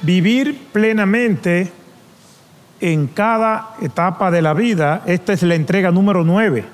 vivir plenamente en cada etapa de la vida. Esta es la entrega número 9.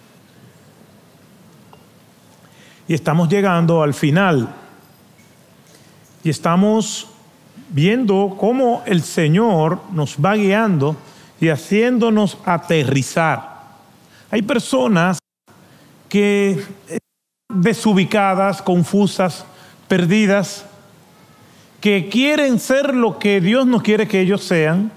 Y estamos llegando al final. Y estamos viendo cómo el Señor nos va guiando y haciéndonos aterrizar. Hay personas que están desubicadas, confusas, perdidas, que quieren ser lo que Dios no quiere que ellos sean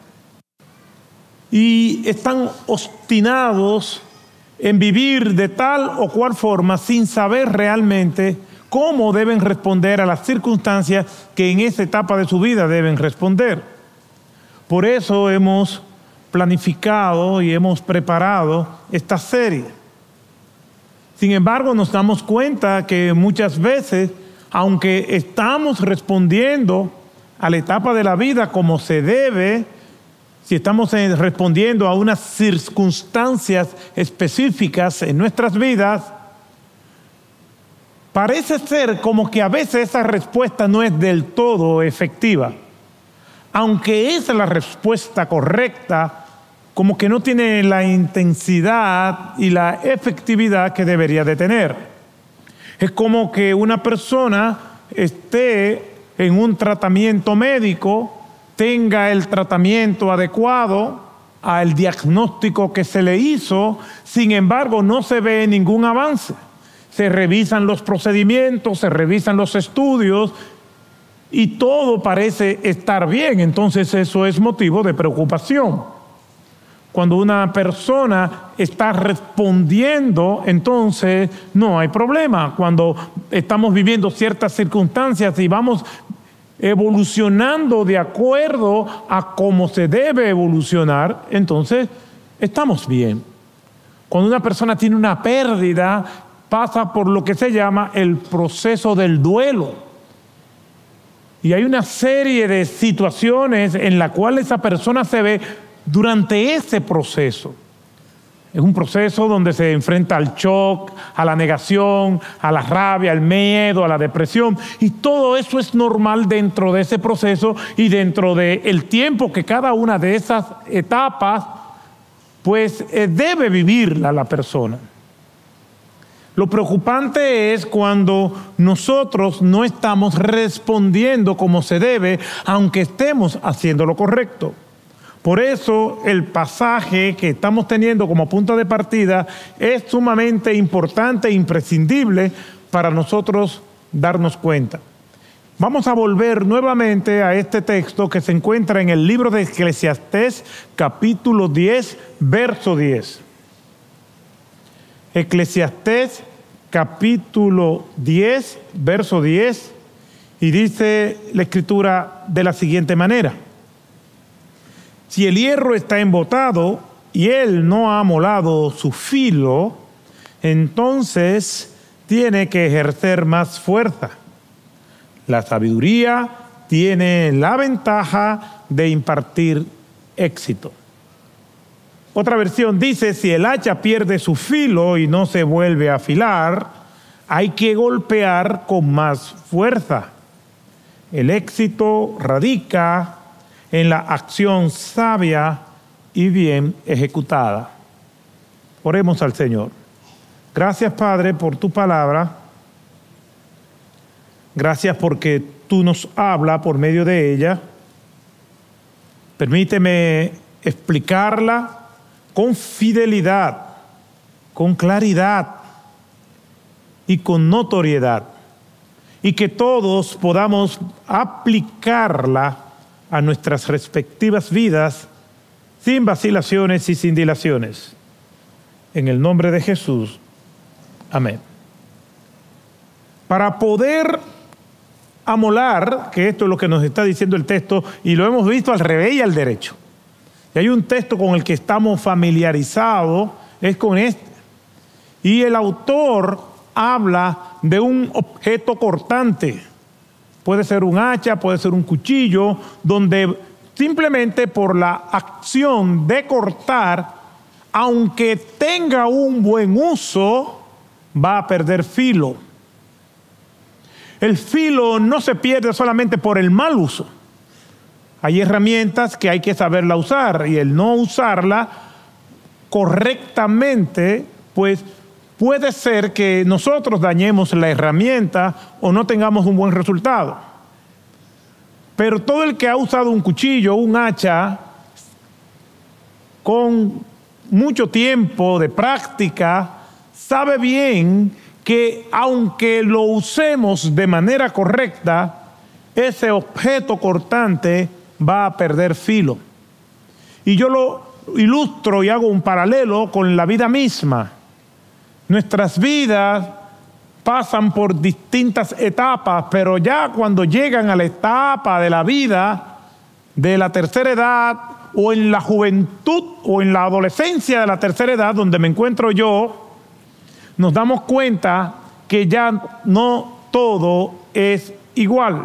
y están obstinados en vivir de tal o cual forma sin saber realmente cómo deben responder a las circunstancias que en esa etapa de su vida deben responder. Por eso hemos planificado y hemos preparado esta serie. Sin embargo, nos damos cuenta que muchas veces, aunque estamos respondiendo a la etapa de la vida como se debe, si estamos respondiendo a unas circunstancias específicas en nuestras vidas, parece ser como que a veces esa respuesta no es del todo efectiva. Aunque es la respuesta correcta, como que no tiene la intensidad y la efectividad que debería de tener. Es como que una persona esté en un tratamiento médico, tenga el tratamiento adecuado al diagnóstico que se le hizo, sin embargo no se ve ningún avance. Se revisan los procedimientos, se revisan los estudios y todo parece estar bien. Entonces eso es motivo de preocupación. Cuando una persona está respondiendo, entonces no hay problema. Cuando estamos viviendo ciertas circunstancias y vamos evolucionando de acuerdo a cómo se debe evolucionar, entonces estamos bien. Cuando una persona tiene una pérdida, pasa por lo que se llama el proceso del duelo. Y hay una serie de situaciones en las cuales esa persona se ve durante ese proceso. Es un proceso donde se enfrenta al shock, a la negación, a la rabia, al miedo, a la depresión. Y todo eso es normal dentro de ese proceso y dentro del tiempo que cada una de esas etapas pues debe vivirla la persona. Lo preocupante es cuando nosotros no estamos respondiendo como se debe, aunque estemos haciendo lo correcto. Por eso el pasaje que estamos teniendo como punto de partida es sumamente importante e imprescindible para nosotros darnos cuenta. Vamos a volver nuevamente a este texto que se encuentra en el libro de Eclesiastés, capítulo 10, verso 10. Eclesiastés, capítulo 10, verso 10, y dice la Escritura de la siguiente manera: si el hierro está embotado y él no ha amolado su filo, entonces tiene que ejercer más fuerza. La sabiduría tiene la ventaja de impartir éxito. Otra versión dice: si el hacha pierde su filo y no se vuelve a afilar, hay que golpear con más fuerza. El éxito radica en la acción sabia y bien ejecutada. Oremos al Señor. Gracias, Padre, por tu palabra. Gracias porque tú nos hablas por medio de ella. Permíteme explicarla con fidelidad, con claridad y con notoriedad, y que todos podamos aplicarla a nuestras respectivas vidas sin vacilaciones y sin dilaciones. En el nombre de Jesús. Amén. Para poder amolar, que esto es lo que nos está diciendo el texto, y lo hemos visto al revés y al derecho. Y hay un texto con el que estamos familiarizados, es con este. Y el autor habla de un objeto cortante. Puede ser un hacha, puede ser un cuchillo, donde simplemente por la acción de cortar, aunque tenga un buen uso, va a perder filo. El filo no se pierde solamente por el mal uso, Hay herramientas que hay que saberla usar y el no usarla correctamente, pues puede ser que nosotros dañemos la herramienta o no tengamos un buen resultado. Pero todo el que ha usado un cuchillo, un hacha, con mucho tiempo de práctica, sabe bien que aunque lo usemos de manera correcta, ese objeto cortante va a perder filo. Y yo lo ilustro y hago un paralelo con la vida misma. Nuestras vidas pasan por distintas etapas, pero ya cuando llegan a la etapa de la vida de la tercera edad, o en la juventud o en la adolescencia de la tercera edad, donde me encuentro yo, nos damos cuenta que ya no todo es igual.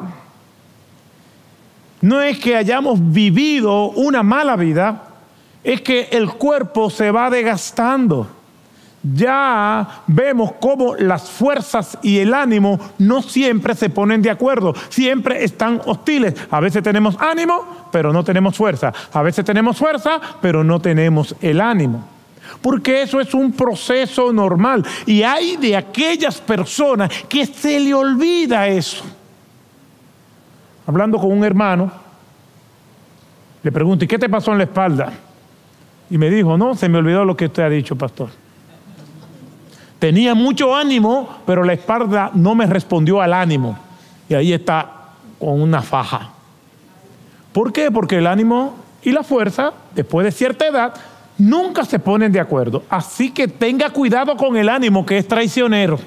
No es que hayamos vivido una mala vida, es que el cuerpo se va desgastando. Ya vemos cómo las fuerzas y el ánimo no siempre se ponen de acuerdo, siempre están hostiles. A veces tenemos ánimo, pero no tenemos fuerza. A veces tenemos fuerza, pero no tenemos el ánimo. Porque eso es un proceso normal. Y hay de aquellas personas que se le olvida eso. Hablando con un hermano, le pregunto, ¿y qué te pasó en la espalda? Y me dijo, no, se me olvidó lo que usted ha dicho, pastor. Tenía mucho ánimo, pero la espalda no me respondió al ánimo. Y ahí está con una faja. ¿Por qué? Porque el ánimo y la fuerza, después de cierta edad, nunca se ponen de acuerdo. Así que tenga cuidado con el ánimo, que es traicionero.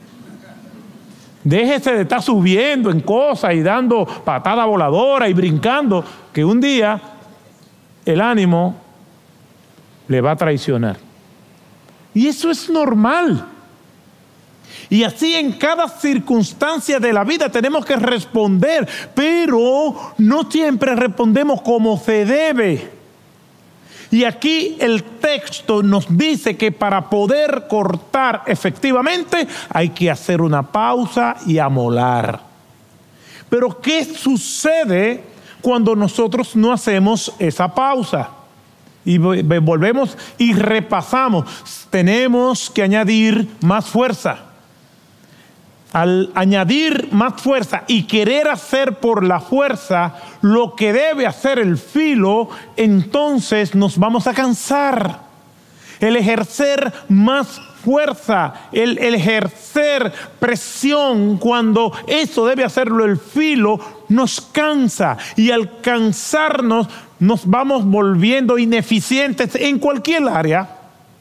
Déjese de estar subiendo en cosas y dando patada voladora y brincando, que un día el ánimo le va a traicionar. Y eso es normal. Y así en cada circunstancia de la vida tenemos que responder, pero no siempre respondemos como se debe. Y aquí el texto nos dice que para poder cortar efectivamente hay que hacer una pausa y amolar. Pero ¿qué sucede cuando nosotros no hacemos esa pausa? Y volvemos y repasamos. Tenemos que añadir más fuerza. Al añadir más fuerza y querer hacer por la fuerza lo que debe hacer el filo, entonces nos vamos a cansar. El ejercer más fuerza, el ejercer presión cuando eso debe hacerlo el filo, nos cansa. Y al cansarnos nos vamos volviendo ineficientes en cualquier área,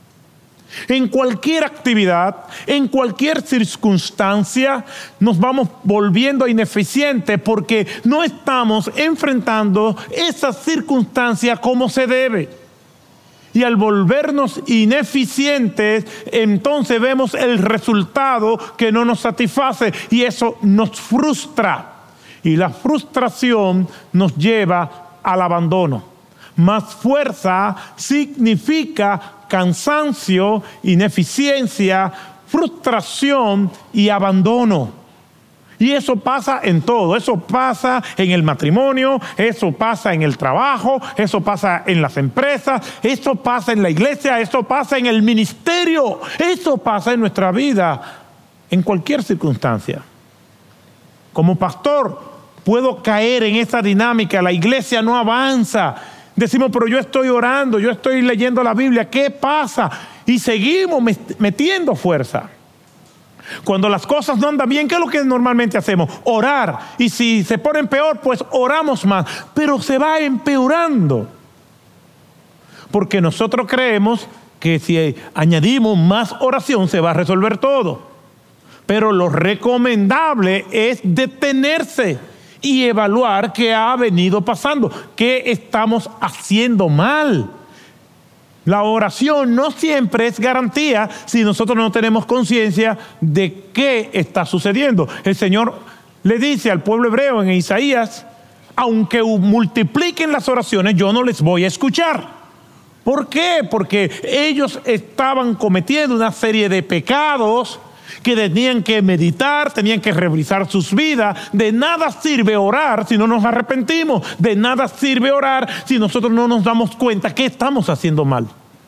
en cualquier actividad, en cualquier circunstancia. Nos vamos volviendo ineficientes porque no estamos enfrentando esa circunstancia como se debe. Y al volvernos ineficientes, entonces vemos el resultado que no nos satisface y eso nos frustra. Y la frustración nos lleva al abandono. Más fuerza significa cansancio, ineficiencia, frustración y abandono. Y eso pasa en todo. Eso pasa en el matrimonio, eso pasa en el trabajo, eso pasa en las empresas, eso pasa en la iglesia, eso pasa en el ministerio, eso pasa en nuestra vida, en cualquier circunstancia. Como pastor, puedo caer en esa dinámica. La iglesia no avanza. Decimos, pero yo estoy orando, yo estoy leyendo la Biblia. ¿Qué pasa? Y seguimos metiendo fuerza. Cuando las cosas no andan bien, ¿qué es lo que normalmente hacemos? Orar. Y si se ponen peor, pues oramos más. Pero se va empeorando. Porque nosotros creemos que si añadimos más oración, se va a resolver todo. Pero lo recomendable es detenerse y evaluar qué ha venido pasando, qué estamos haciendo mal. La oración no siempre es garantía si nosotros no tenemos conciencia de qué está sucediendo. El Señor le dice al pueblo hebreo en Isaías, aunque multipliquen las oraciones, yo no les voy a escuchar. ¿Por qué? Porque ellos estaban cometiendo una serie de pecados que tenían que meditar, tenían que revisar sus vidas. De nada sirve orar si no nos arrepentimos. De nada sirve orar si nosotros no nos damos cuenta que estamos haciendo mal.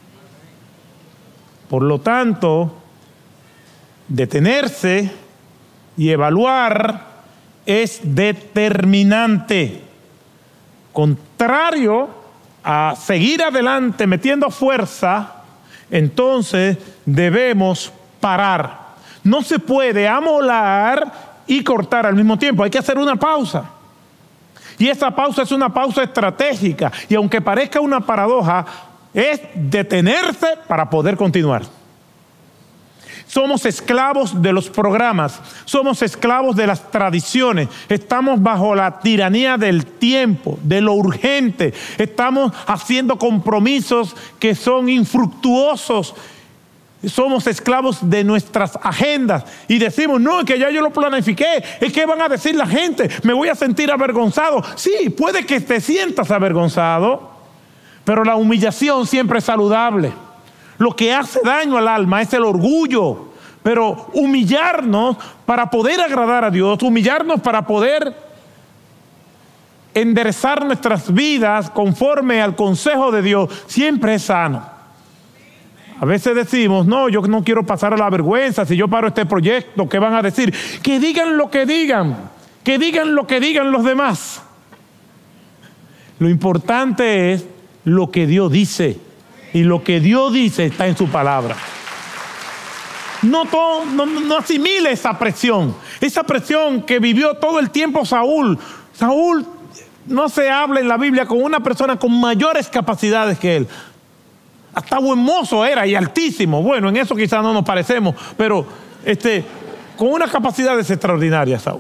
Por lo tanto, detenerse y evaluar es determinante. Contrario a seguir adelante metiendo fuerza, entonces debemos parar. No se puede amolar y cortar al mismo tiempo. Hay que hacer una pausa. Y esa pausa es una pausa estratégica. Y aunque parezca una paradoja, es detenerse para poder continuar. Somos esclavos de los programas, somos esclavos de las tradiciones, estamos bajo la tiranía del tiempo, de lo urgente, estamos haciendo compromisos que son infructuosos, somos esclavos de nuestras agendas y decimos, no, es que ya yo lo planifiqué, es que van a decir la gente, me voy a sentir avergonzado. Sí, puede que te sientas avergonzado, pero la humillación siempre es saludable. Lo que hace daño al alma es el orgullo, pero humillarnos para poder agradar a Dios, humillarnos para poder enderezar nuestras vidas conforme al consejo de Dios, siempre es sano. A veces decimos, no, yo no quiero pasar a la vergüenza, si yo paro este proyecto, ¿qué van a decir? Que digan lo que digan los demás. Lo importante es lo que Dios dice. Y lo que Dios dice está en su palabra. No asimile esa presión que vivió todo el tiempo Saúl. Saúl no se habla en la Biblia con una persona con mayores capacidades que él. Hasta buen mozo era y altísimo. Bueno, en eso quizás no nos parecemos, pero con unas capacidades extraordinarias Saúl.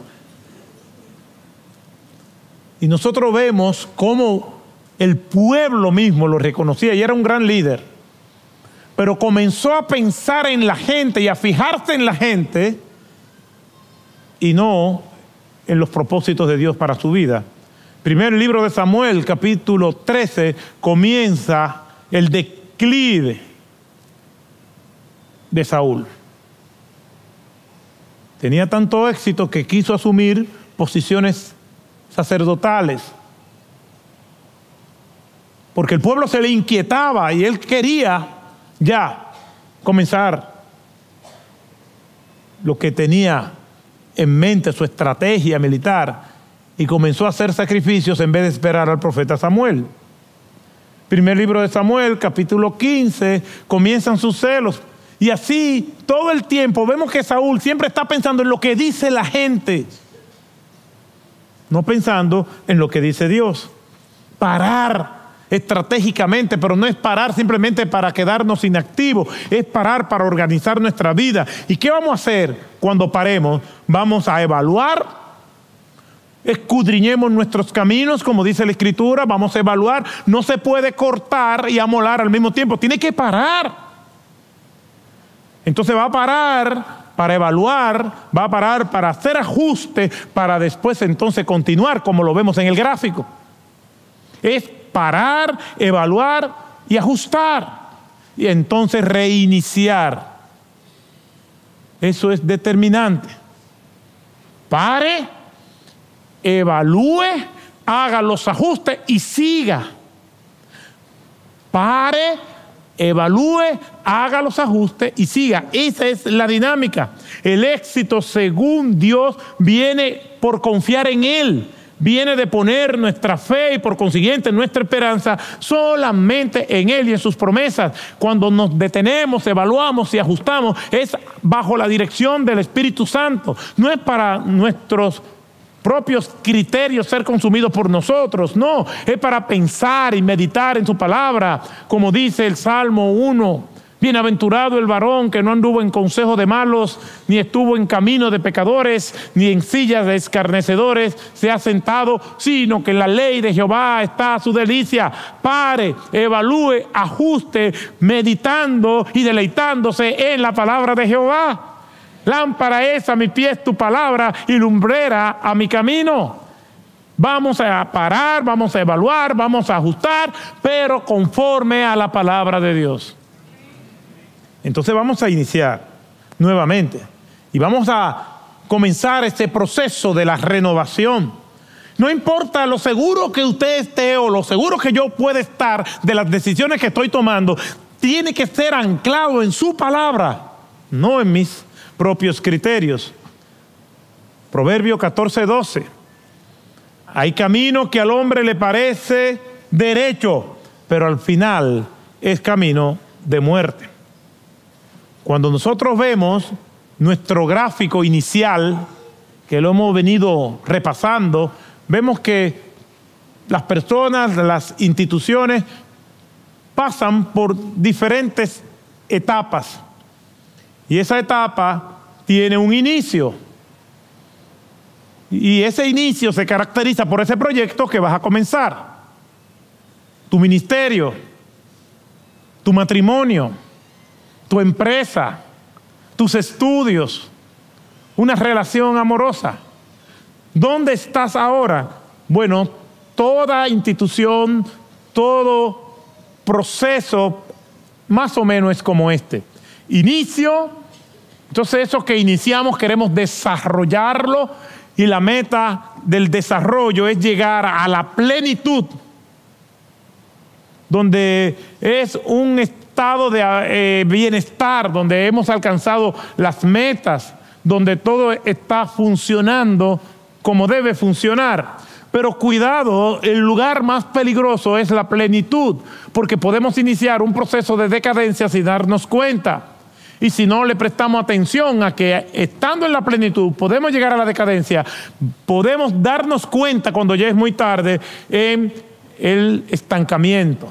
Y nosotros vemos cómo el pueblo mismo lo reconocía y era un gran líder. Pero comenzó a pensar en la gente y a fijarse en la gente y no en los propósitos de Dios para su vida. Primer libro de Samuel, capítulo 13, comienza el declive de Saúl. Tenía tanto éxito que quiso asumir posiciones sacerdotales. Porque el pueblo se le inquietaba y él quería ya comenzar lo que tenía en mente, su estrategia militar, y comenzó a hacer sacrificios en vez de esperar al profeta Samuel. Primer libro de Samuel, capítulo 15, comienzan sus celos. Y así todo el tiempo vemos que Saúl siempre está pensando en lo que dice la gente, no pensando en lo que dice Dios. Parar estratégicamente, pero no es parar simplemente para quedarnos inactivos, es parar para organizar nuestra vida. ¿Y qué vamos a hacer cuando paremos? Vamos a evaluar, escudriñemos nuestros caminos, como dice la Escritura, vamos a evaluar. No se puede cortar y amolar al mismo tiempo, tiene que parar. Entonces va a parar para evaluar, va a parar para hacer ajustes, para después entonces continuar, como lo vemos en el gráfico. Es parar, evaluar y ajustar. Y entonces reiniciar. Eso es determinante. Pare, evalúe, haga los ajustes y siga. Pare, evalúe, haga los ajustes y siga. Esa es la dinámica. El éxito, según Dios, viene por confiar en Él. Viene de poner nuestra fe y por consiguiente nuestra esperanza solamente en Él y en sus promesas. Cuando nos detenemos, evaluamos y ajustamos, es bajo la dirección del Espíritu Santo. No es para nuestros propios criterios ser consumidos por nosotros, no. Es para pensar y meditar en su palabra, como dice el Salmo 1. Bienaventurado el varón que no anduvo en consejo de malos, ni estuvo en camino de pecadores, ni en sillas de escarnecedores se ha sentado, sino que en la ley de Jehová está su delicia. Pare, evalúe, ajuste, meditando y deleitándose en la palabra de Jehová. Lámpara es a mis pies tu palabra y lumbrera a mi camino. Vamos a parar, vamos a evaluar, vamos a ajustar, pero conforme a la palabra de Dios. Entonces vamos a iniciar nuevamente. Y vamos a comenzar este proceso de la renovación. No importa lo seguro que usted esté o lo seguro que yo pueda estar de las decisiones que estoy tomando, tiene que ser anclado en su palabra, no en mis propios criterios. Proverbio 14:12. Hay camino que al hombre le parece derecho, pero al final es camino de muerte. Cuando nosotros vemos nuestro gráfico inicial, que lo hemos venido repasando, vemos que las personas, las instituciones pasan por diferentes etapas. Y esa etapa tiene un inicio. Y ese inicio se caracteriza por ese proyecto que vas a comenzar. Tu ministerio, tu matrimonio, tu empresa, tus estudios, una relación amorosa. ¿Dónde estás ahora? Bueno, toda institución, todo proceso más o menos es como este. Inicio, entonces eso que iniciamos queremos desarrollarlo y la meta del desarrollo es llegar a la plenitud, donde es un estado de bienestar, donde hemos alcanzado las metas, donde todo está funcionando como debe funcionar. Pero cuidado, el lugar más peligroso es la plenitud, porque podemos iniciar un proceso de decadencia sin darnos cuenta. Y si no le prestamos atención a que estando en la plenitud podemos llegar a la decadencia, podemos darnos cuenta cuando ya es muy tarde en el estancamiento.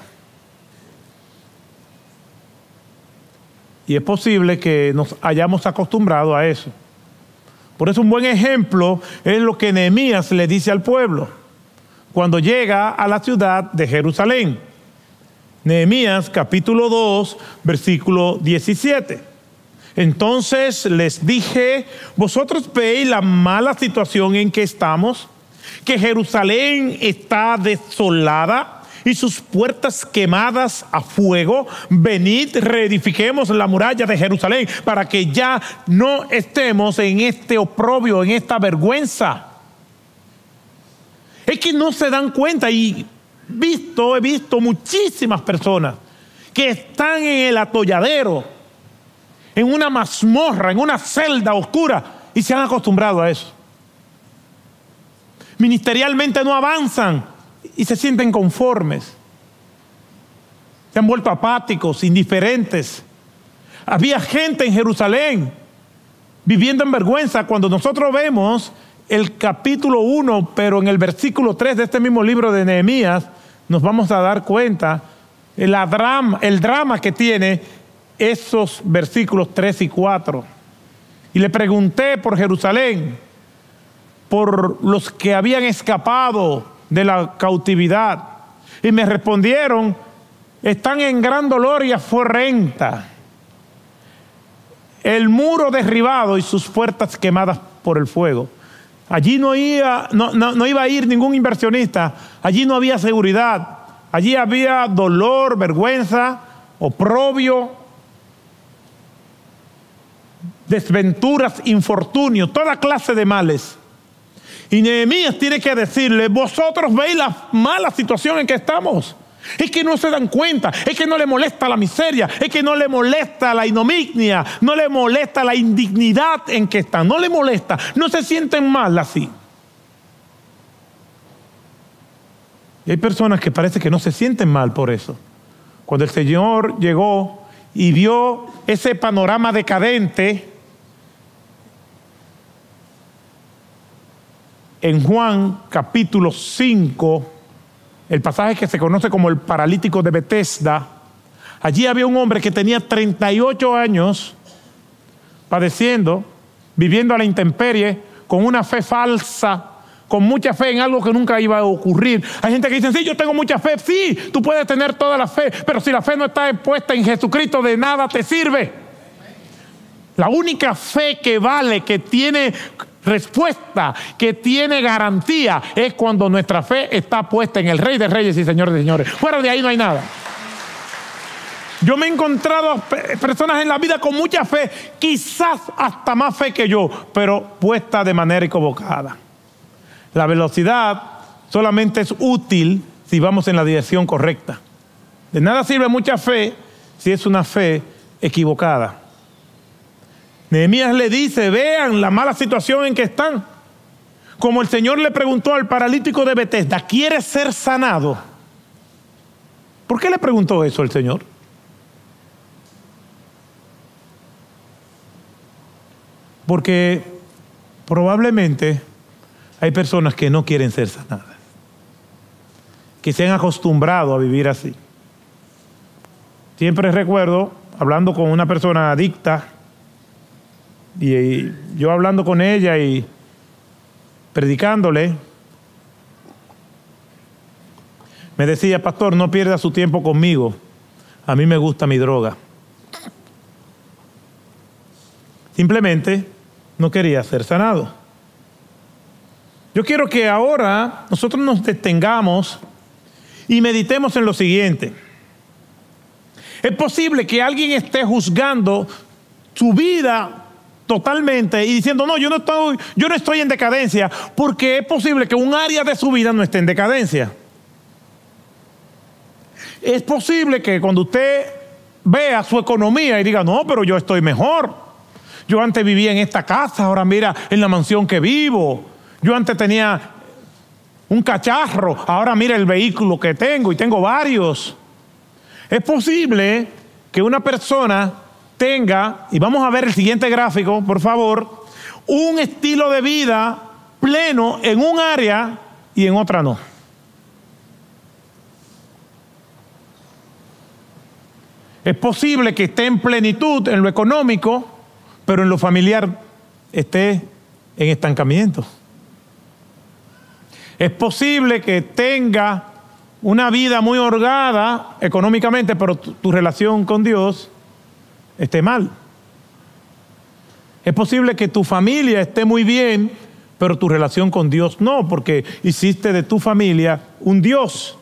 Y es posible que nos hayamos acostumbrado a eso. Por eso un buen ejemplo es lo que Nehemías le dice al pueblo cuando llega a la ciudad de Jerusalén. Nehemías capítulo 2, versículo 17. Entonces les dije, vosotros veis la mala situación en que estamos, que Jerusalén está desolada y sus puertas quemadas a fuego. Venid, reedifiquemos la muralla de Jerusalén para que ya no estemos en este oprobio, en esta vergüenza. Es que no se dan cuenta y he visto muchísimas personas que están en el atolladero, en una mazmorra, en una celda oscura, y se han acostumbrado a eso. Ministerialmente no avanzan y se sienten conformes. Se han vuelto apáticos, indiferentes. Había gente en Jerusalén viviendo en vergüenza. Cuando nosotros vemos el capítulo 1, pero en el versículo 3 de este mismo libro de Nehemías, nos vamos a dar cuenta el drama que tiene esos versículos 3 y 4. Y le pregunté por Jerusalén, por los que habían escapado de la cautividad. Y me respondieron, están en gran dolor y afrenta. El muro derribado y sus puertas quemadas por el fuego. Allí no iba a ir ningún inversionista. Allí no había seguridad. Allí había dolor, vergüenza, oprobio, desventuras, infortunios, toda clase de males. Y Nehemías tiene que decirle, vosotros veis la mala situación en que estamos. Es que no se dan cuenta, es que no le molesta la miseria, es que no le molesta la ignominia, no le molesta la indignidad en que están, no le molesta, no se sienten mal así. Y hay personas que parece que no se sienten mal por eso. Cuando el Señor llegó y vio ese panorama decadente, en Juan capítulo 5, el pasaje que se conoce como el paralítico de Betesda, allí había un hombre que tenía 38 años padeciendo, viviendo a la intemperie, con una fe falsa, con mucha fe en algo que nunca iba a ocurrir. Hay gente que dice, sí, yo tengo mucha fe. Sí, tú puedes tener toda la fe, pero si la fe no está puesta en Jesucristo, de nada te sirve. La única fe que vale, que tiene respuesta, que tiene garantía, es cuando nuestra fe está puesta en el Rey de Reyes y Señor de Señores. Fuera de ahí no hay nada. Yo me he encontrado personas en la vida con mucha fe, quizás hasta más fe que yo, pero puesta de manera equivocada. La velocidad solamente es útil si vamos en la dirección correcta. De nada sirve mucha fe si es una fe equivocada. Nehemías le dice, vean la mala situación en que están. Como el Señor le preguntó al paralítico de Betesda, ¿quieres ser sanado? ¿Por qué le preguntó eso el Señor? Porque probablemente hay personas que no quieren ser sanadas, que se han acostumbrado a vivir así. Siempre recuerdo, hablando con una persona adicta, y yo hablando con ella y predicándole, me decía, pastor, no pierda su tiempo conmigo, a mí me gusta mi droga. Simplemente no quería ser sanado. Yo quiero que ahora nosotros nos detengamos y meditemos en lo siguiente. Es posible que alguien esté juzgando su vida totalmente y diciendo, no, yo no estoy en decadencia, porque es posible que un área de su vida no esté en decadencia. Es posible que cuando usted vea su economía y diga, no, pero yo estoy mejor. Yo antes vivía en esta casa, ahora mira en la mansión que vivo. Yo antes tenía un cacharro, ahora mira el vehículo que tengo y tengo varios. Es posible que una persona tenga, y vamos a ver el siguiente gráfico, por favor, un estilo de vida pleno en un área y en otra no. Es posible que esté en plenitud en lo económico, pero en lo familiar esté en estancamiento. Es posible que tenga una vida muy holgada económicamente, pero tu relación con Dios esté mal. Es posible que tu familia esté muy bien, pero tu relación con Dios no, porque hiciste de tu familia un Dios.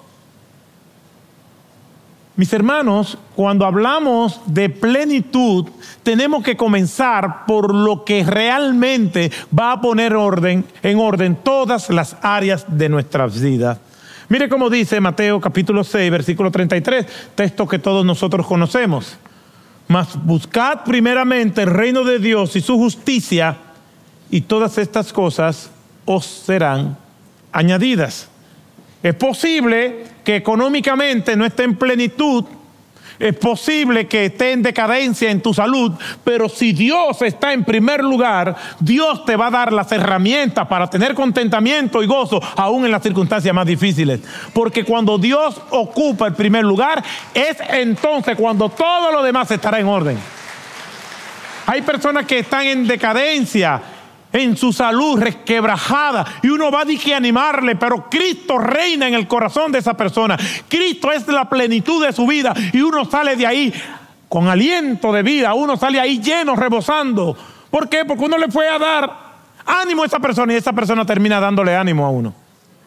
Mis hermanos, cuando hablamos de plenitud, tenemos que comenzar por lo que realmente va a poner en orden todas las áreas de nuestras vidas. Mire cómo dice Mateo capítulo 6, versículo 33, texto que todos nosotros conocemos. Mas buscad primeramente el reino de Dios y su justicia, y todas estas cosas os serán añadidas. Es posible que económicamente no esté en plenitud, es posible que esté en decadencia en tu salud, pero si Dios está en primer lugar, Dios te va a dar las herramientas para tener contentamiento y gozo, aún en las circunstancias más difíciles. Porque cuando Dios ocupa el primer lugar, es entonces cuando todo lo demás estará en orden. Hay personas que están en decadencia, en su salud resquebrajada, y uno va a que animarle, pero Cristo reina en el corazón de esa persona. Cristo es la plenitud de su vida, y uno sale de ahí con aliento de vida, uno sale ahí lleno, rebosando. ¿Por qué? Porque uno le fue a dar ánimo a esa persona, y esa persona termina dándole ánimo a uno.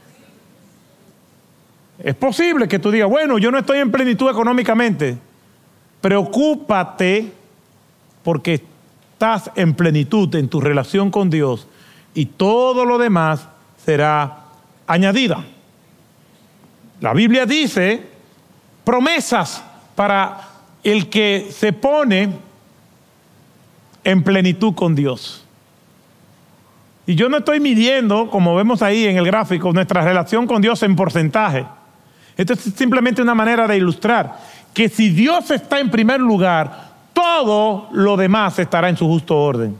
Es posible que tú digas, bueno, yo no estoy en plenitud económicamente. Preocúpate porque estás en plenitud en tu relación con Dios, y todo lo demás será añadida. La Biblia dice promesas para el que se pone en plenitud con Dios. Y yo no estoy midiendo, como vemos ahí en el gráfico, nuestra relación con Dios en porcentaje. Esto es simplemente una manera de ilustrar que si Dios está en primer lugar, todo lo demás estará en su justo orden.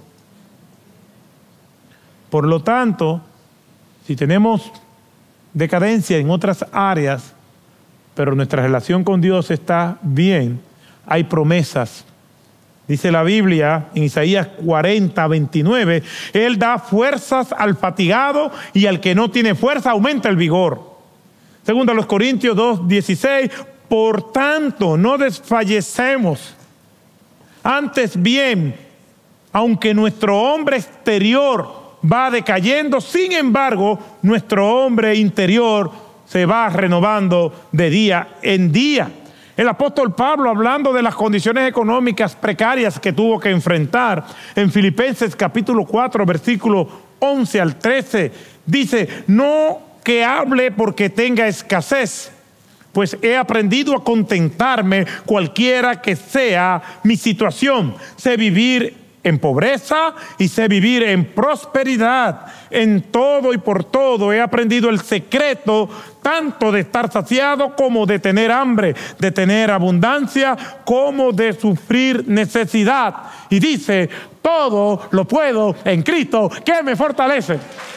Por lo tanto, si tenemos decadencia en otras áreas, pero nuestra relación con Dios está bien, hay promesas. Dice la Biblia en Isaías 40, 29, Él da fuerzas al fatigado, y al que no tiene fuerza aumenta el vigor. Segundo a los Corintios 2, 16, por tanto no desfallecemos. Antes bien, aunque nuestro hombre exterior va decayendo, sin embargo, nuestro hombre interior se va renovando de día en día. El apóstol Pablo, hablando de las condiciones económicas precarias que tuvo que enfrentar, en Filipenses capítulo 4, versículo 11 al 13, dice: no que hable porque tenga escasez, pues he aprendido a contentarme cualquiera que sea mi situación. Sé vivir en pobreza y sé vivir en prosperidad. En todo y por todo he aprendido el secreto tanto de estar saciado como de tener hambre, de tener abundancia como de sufrir necesidad. Y dice: todo lo puedo en Cristo que me fortalece.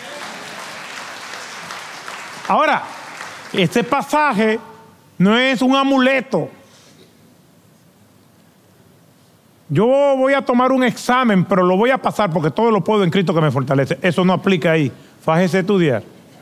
Ahora, este pasaje no es un amuleto. Yo voy a tomar un examen, pero lo voy a pasar porque todo lo puedo en Cristo que me fortalece. Eso no aplica ahí. Fájese a estudiar.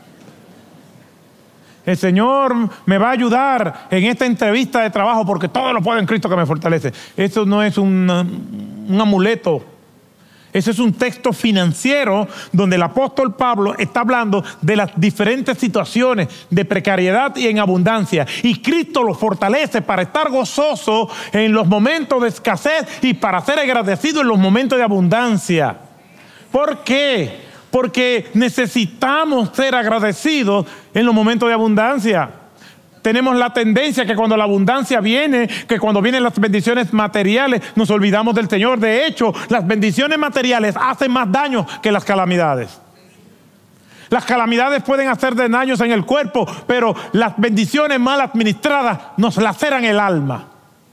El Señor me va a ayudar en esta entrevista de trabajo porque todo lo puedo en Cristo que me fortalece. Eso no es un amuleto. Ese es un texto financiero donde el apóstol Pablo está hablando de las diferentes situaciones de precariedad y en abundancia. Y Cristo lo fortalece para estar gozoso en los momentos de escasez y para ser agradecido en los momentos de abundancia. ¿Por qué? Porque necesitamos ser agradecidos en los momentos de abundancia. Tenemos la tendencia que cuando la abundancia viene, que cuando vienen las bendiciones materiales, nos olvidamos del Señor. De hecho, las bendiciones materiales hacen más daño que las calamidades. Las calamidades pueden hacer daños en el cuerpo, pero las bendiciones mal administradas nos laceran el alma.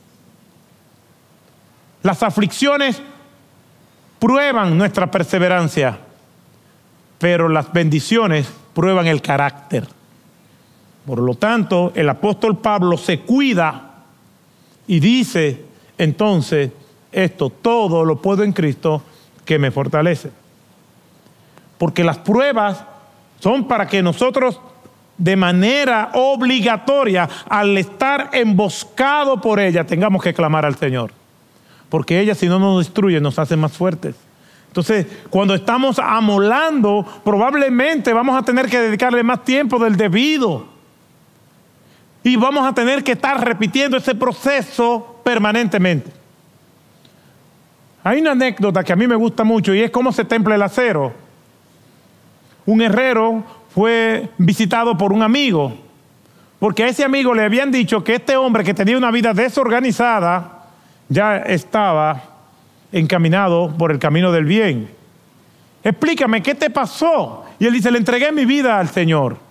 Las aflicciones prueban nuestra perseverancia, pero las bendiciones prueban el carácter. Por lo tanto, el apóstol Pablo se cuida y dice entonces esto: todo lo puedo en Cristo que me fortalece. Porque las pruebas son para que nosotros de manera obligatoria, al estar emboscado por ella, tengamos que clamar al Señor. Porque ella, si no nos destruye, nos hace más fuertes. Entonces, cuando estamos amolando, probablemente vamos a tener que dedicarle más tiempo del debido. Y vamos a tener que estar repitiendo ese proceso permanentemente. Hay una anécdota que a mí me gusta mucho y es cómo se templa el acero. Un herrero fue visitado por un amigo, porque a ese amigo le habían dicho que este hombre, que tenía una vida desorganizada, ya estaba encaminado por el camino del bien. Explícame, ¿qué te pasó? Y él dice: le entregué mi vida al Señor.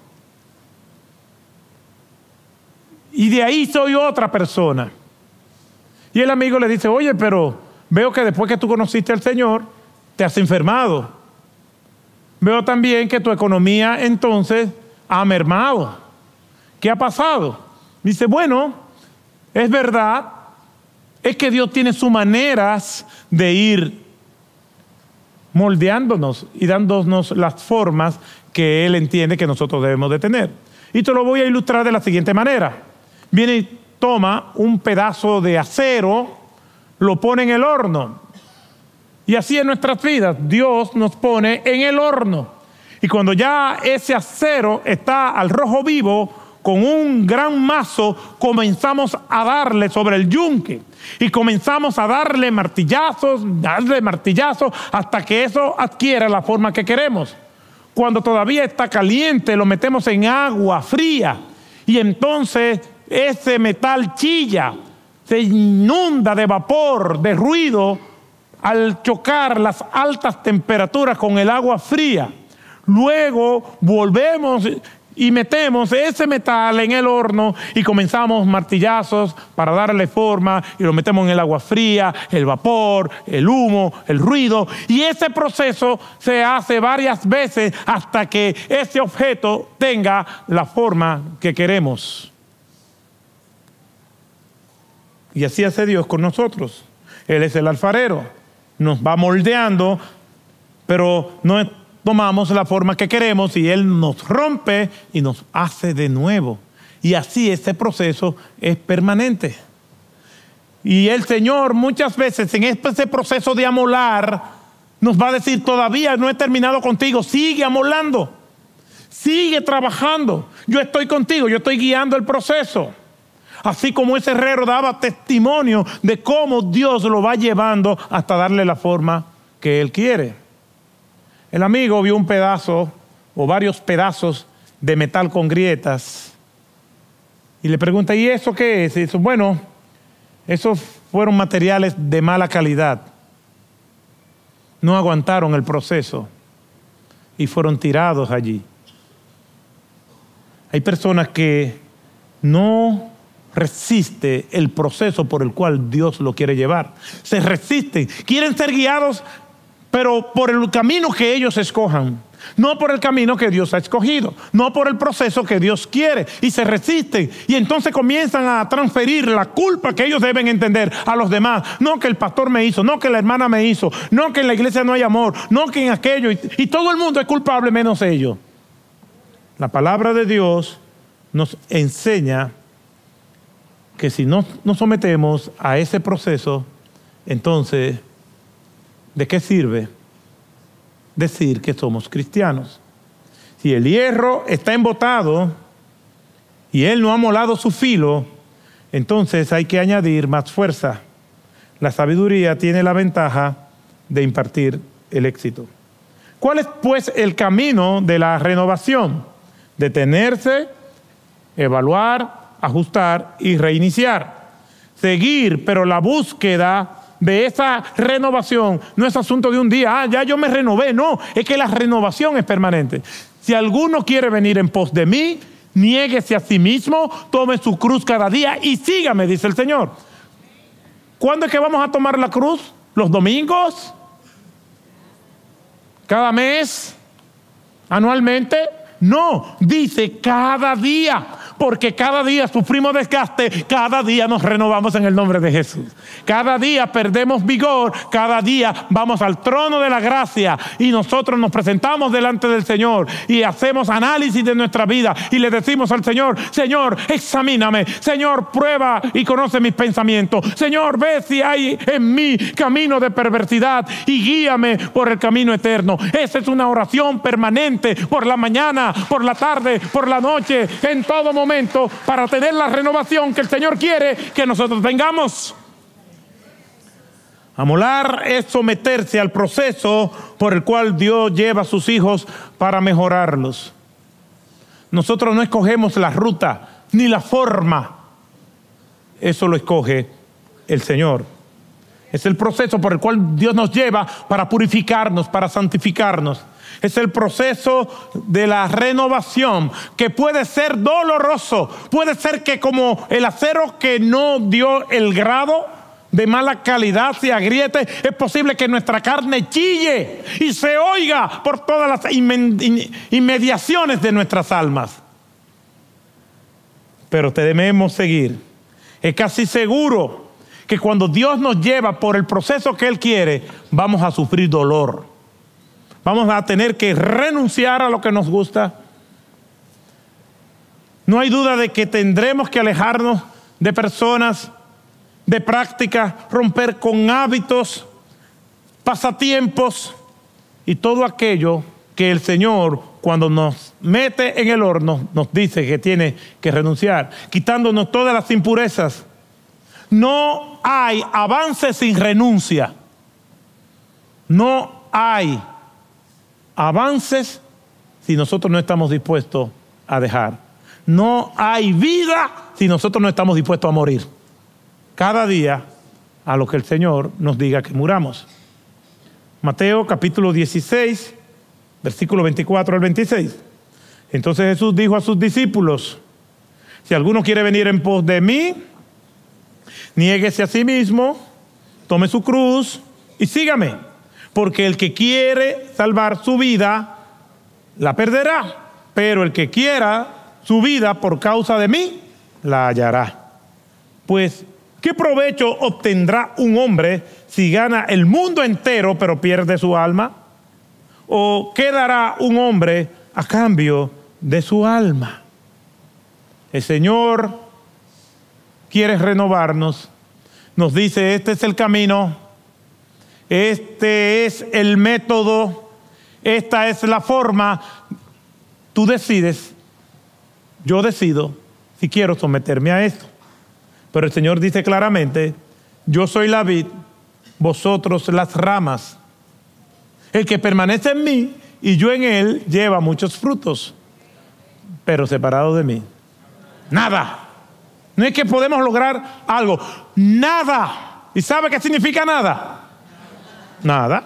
Y de ahí soy otra persona. Y el amigo le dice: oye, pero veo que después que tú conociste al Señor, te has enfermado. Veo también que tu economía entonces ha mermado. ¿Qué ha pasado? Dice: bueno, es verdad, es que Dios tiene sus maneras de ir moldeándonos y dándonos las formas que Él entiende que nosotros debemos de tener. Y te lo voy a ilustrar de la siguiente manera. Viene y toma un pedazo de acero, lo pone en el horno. Y así en nuestras vidas, Dios nos pone en el horno. Y cuando ya ese acero está al rojo vivo, con un gran mazo, comenzamos a darle sobre el yunque. Y comenzamos a darle martillazos, hasta que eso adquiera la forma que queremos. Cuando todavía está caliente, lo metemos en agua fría. Y entonces ese metal chilla, se inunda de vapor, de ruido, al chocar las altas temperaturas con el agua fría. Luego volvemos y metemos ese metal en el horno y comenzamos martillazos para darle forma, y lo metemos en el agua fría, el vapor, el humo, el ruido, y ese proceso se hace varias veces hasta que ese objeto tenga la forma que queremos. Y así hace Dios con nosotros. Él es el alfarero, nos va moldeando, pero no tomamos la forma que queremos y Él nos rompe y nos hace de nuevo. Y así ese proceso es permanente. Y el Señor muchas veces en ese proceso de amolar nos va a decir: todavía no he terminado contigo, sigue amolando, sigue trabajando, yo estoy contigo, yo estoy guiando el proceso. Así como ese herrero daba testimonio de cómo Dios lo va llevando hasta darle la forma que Él quiere. El amigo vio un pedazo o varios pedazos de metal con grietas y le pregunta, ¿y eso qué es? Y dice, bueno, esos fueron materiales de mala calidad. No aguantaron el proceso y fueron tirados allí. Hay personas que no resisten el proceso por el cual Dios lo quiere llevar. Se resisten, quieren ser guiados, pero por el camino que ellos escojan. No por el camino que Dios ha escogido, no por el proceso que Dios quiere, y se resisten y entonces comienzan a transferir la culpa que ellos deben entender a los demás. No que el pastor me hizo, no que la hermana me hizo, no que en la iglesia no hay amor, no que en aquello, y todo el mundo es culpable menos ellos. La palabra de Dios nos enseña que si no nos sometemos a ese proceso, entonces, ¿de qué sirve decir que somos cristianos? Si el hierro está embotado y él no ha molado su filo, entonces hay que añadir más fuerza. La sabiduría tiene la ventaja de impartir el éxito. ¿Cuál es pues el camino de la renovación? Detenerse, evaluar, ajustar y reiniciar. Seguir, pero la búsqueda de esa renovación no es asunto de un día, ya yo me renové, no, es que la renovación es permanente. Si alguno quiere venir en pos de mí, niéguese a sí mismo, tome su cruz cada día y sígame, dice el Señor. ¿Cuándo es que vamos a tomar la cruz? ¿Los domingos? ¿Cada mes? ¿Anualmente? No, dice cada día. Porque cada día sufrimos desgaste, cada día nos renovamos en el nombre de Jesús. Cada día perdemos vigor, cada día vamos al trono de la gracia y nosotros nos presentamos delante del Señor y hacemos análisis de nuestra vida y le decimos al Señor, Señor, examíname, Señor, prueba y conoce mis pensamientos, Señor, ve si hay en mí camino de perversidad y guíame por el camino eterno. Esa es una oración permanente por la mañana, por la tarde, por la noche, en todo momento, para tener la renovación que el Señor quiere que nosotros tengamos. Amolar es someterse al proceso por el cual Dios lleva a sus hijos para mejorarlos. Nosotros no escogemos la ruta ni la forma. Eso lo escoge el Señor. Es el proceso por el cual Dios nos lleva para purificarnos, para santificarnos. Es el proceso de la renovación que puede ser doloroso. Puede ser que como el acero que no dio el grado de mala calidad se agriete. Es posible que nuestra carne chille y se oiga por todas las inmediaciones de nuestras almas. Pero debemos seguir. Es casi seguro que cuando Dios nos lleva por el proceso que Él quiere, vamos a sufrir dolor. Vamos a tener que renunciar a lo que nos gusta. No hay duda de que tendremos que alejarnos de personas, de prácticas, romper con hábitos, pasatiempos y todo aquello que el Señor, cuando nos mete en el horno, nos dice que tiene que renunciar, quitándonos todas las impurezas. No hay avance sin renuncia. No hay avances si nosotros no estamos dispuestos a dejar. No hay vida si nosotros no estamos dispuestos a morir. Cada día a lo que el Señor nos diga que muramos. Mateo capítulo 16, versículo 24 al 26. Entonces Jesús dijo a sus discípulos, si alguno quiere venir en pos de mí, niéguese a sí mismo, tome su cruz y sígame. Porque el que quiere salvar su vida, la perderá. Pero el que quiera su vida por causa de mí, la hallará. Pues, ¿qué provecho obtendrá un hombre si gana el mundo entero pero pierde su alma? ¿O qué dará un hombre a cambio de su alma? El Señor quiere renovarnos. Nos dice, este es el camino. Este es el método, esta es la forma. Tú decides, yo decido si quiero someterme a esto. Pero el Señor dice claramente, yo soy la vid, vosotros las ramas. El que permanece en mí y yo en él lleva muchos frutos, pero separado de mí, nada. No es que podemos lograr algo, nada. ¿Y sabe qué significa nada? Nada.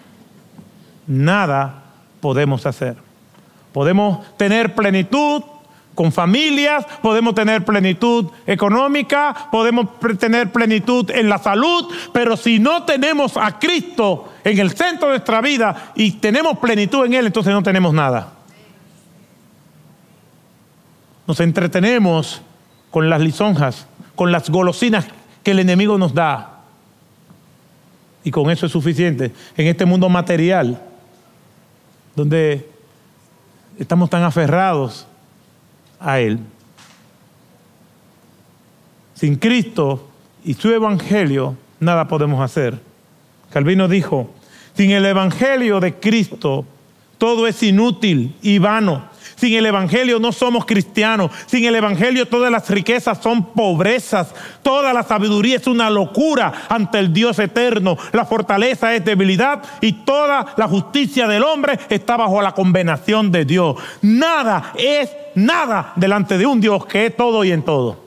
Nada podemos hacer. Podemos tener plenitud con familias, podemos tener plenitud económica, podemos tener plenitud en la salud, pero si no tenemos a Cristo en el centro de nuestra vida y tenemos plenitud en Él, entonces no tenemos nada. Nos entretenemos con las lisonjas, con las golosinas que el enemigo nos da. Y con eso es suficiente en este mundo material, donde estamos tan aferrados a Él. Sin Cristo y su evangelio, nada podemos hacer. Calvino dijo, sin el evangelio de Cristo, todo es inútil y vano. Sin el evangelio no somos cristianos. Sin el evangelio todas las riquezas son pobrezas. Toda la sabiduría es una locura ante el Dios eterno. La fortaleza es debilidad y toda la justicia del hombre está bajo la condenación de Dios. Nada es nada delante de un Dios que es todo y en todo.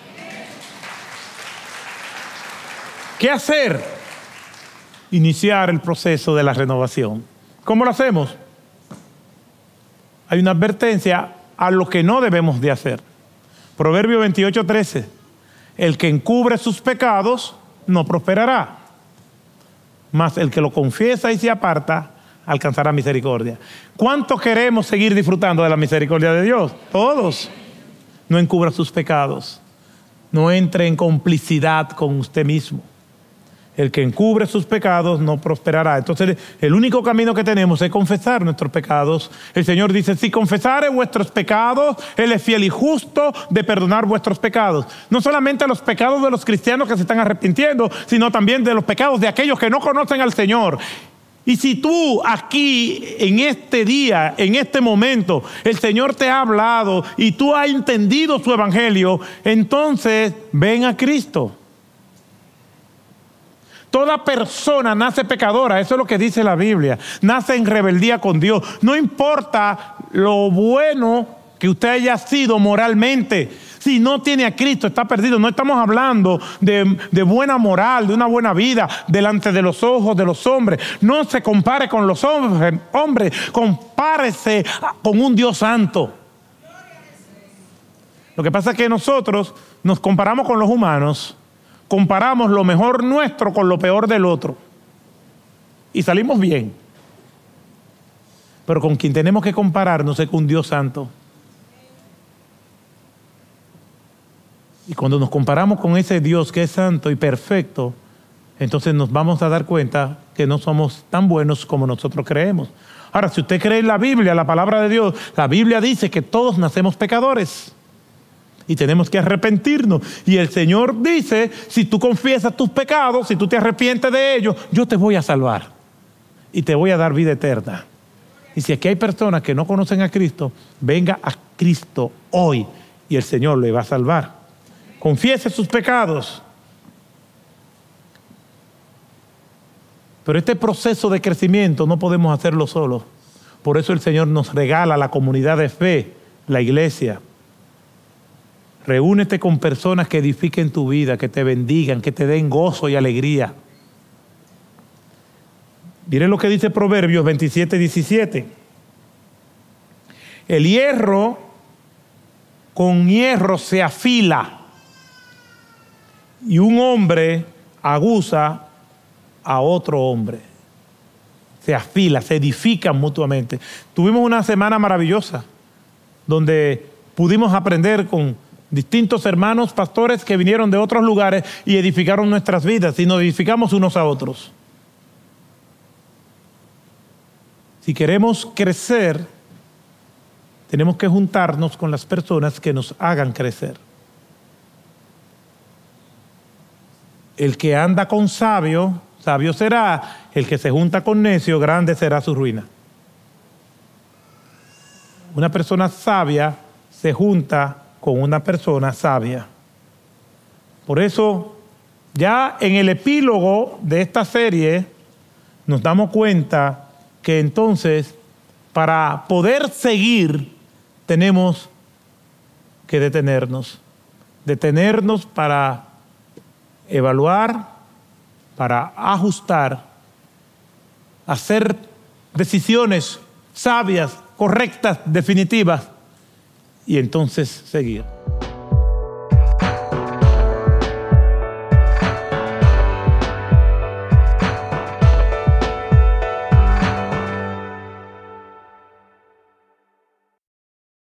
¿Qué hacer? Iniciar el proceso de la renovación. ¿Cómo lo hacemos? Hay una advertencia a lo que no debemos de hacer. Proverbio 28:13. El que encubre sus pecados no prosperará, mas el que lo confiesa y se aparta alcanzará misericordia. ¿Cuántos queremos seguir disfrutando de la misericordia de Dios? Todos. No encubra sus pecados. No entre en complicidad con usted mismo. El que encubre sus pecados no prosperará. Entonces, el único camino que tenemos es confesar nuestros pecados. El Señor dice, si confesare vuestros pecados, Él es fiel y justo de perdonar vuestros pecados. No solamente los pecados de los cristianos que se están arrepintiendo, sino también de los pecados de aquellos que no conocen al Señor. Y si tú aquí, en este día, en este momento, el Señor te ha hablado y tú has entendido su evangelio, entonces ven a Cristo. Toda persona nace pecadora, eso es lo que dice la Biblia. Nace en rebeldía con Dios. No importa lo bueno que usted haya sido moralmente. Si no tiene a Cristo, está perdido. No estamos hablando de buena moral, de una buena vida delante de los ojos de los hombres. No se compare con los hombres, compárese con un Dios santo. Lo que pasa es que nosotros nos comparamos con los humanos. Comparamos lo mejor nuestro con lo peor del otro. Y salimos bien. Pero con quien tenemos que compararnos es con Dios santo. Y cuando nos comparamos con ese Dios que es santo y perfecto, entonces nos vamos a dar cuenta que no somos tan buenos como nosotros creemos. Ahora, si usted cree en la Biblia, la palabra de Dios, la Biblia dice que todos nacemos pecadores. Y tenemos que arrepentirnos. Y el Señor dice, si tú confiesas tus pecados, si tú te arrepientes de ellos, yo te voy a salvar. Y te voy a dar vida eterna. Y si aquí hay personas que no conocen a Cristo, venga a Cristo hoy y el Señor le va a salvar. Confiese sus pecados. Pero este proceso de crecimiento no podemos hacerlo solos. Por eso el Señor nos regala la comunidad de fe, la iglesia. Reúnete con personas que edifiquen tu vida, que te bendigan, que te den gozo y alegría. Miren lo que dice Proverbios 27:17. El hierro con hierro se afila y un hombre aguza a otro hombre. Se afila, se edifican mutuamente. Tuvimos una semana maravillosa donde pudimos aprender con distintos hermanos pastores que vinieron de otros lugares y edificaron nuestras vidas y nos edificamos unos a otros. Si queremos crecer, tenemos que juntarnos con las personas que nos hagan crecer. El que anda con sabio, sabio será. El que se junta con necio, grande será su ruina. Una persona sabia se junta con una persona sabia. Por eso, ya en el epílogo de esta serie, nos damos cuenta que entonces, para poder seguir, tenemos que detenernos para evaluar, para ajustar, hacer decisiones sabias, correctas, definitivas, y entonces seguir.